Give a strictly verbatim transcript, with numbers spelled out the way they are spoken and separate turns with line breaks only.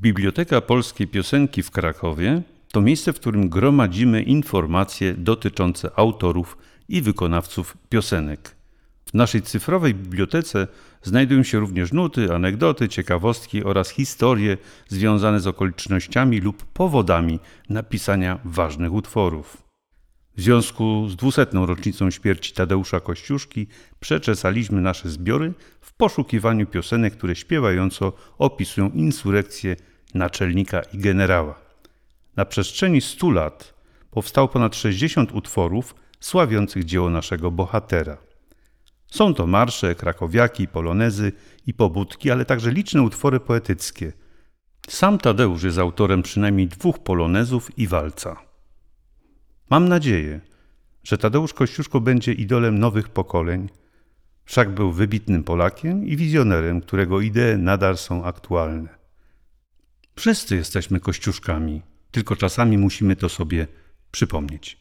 Biblioteka Polskiej Piosenki w Krakowie to miejsce, w którym gromadzimy informacje dotyczące autorów i wykonawców piosenek. W naszej cyfrowej bibliotece znajdują się również nuty, anegdoty, ciekawostki oraz historie związane z okolicznościami lub powodami napisania ważnych utworów. W związku z dwusetną rocznicą śmierci Tadeusza Kościuszki przeczesaliśmy nasze zbiory w poszukiwaniu piosenek, które śpiewająco opisują insurekcję naczelnika i generała. Na przestrzeni stu lat powstało ponad sześćdziesiąt utworów sławiących dzieło naszego bohatera. Są to marsze, krakowiaki, polonezy i pobudki, ale także liczne utwory poetyckie. Sam Tadeusz jest autorem przynajmniej dwóch polonezów i walca. Mam nadzieję, że Tadeusz Kościuszko będzie idolem nowych pokoleń, wszak był wybitnym Polakiem i wizjonerem, którego idee nadal są aktualne. Wszyscy jesteśmy Kościuszkami, tylko czasami musimy to sobie przypomnieć.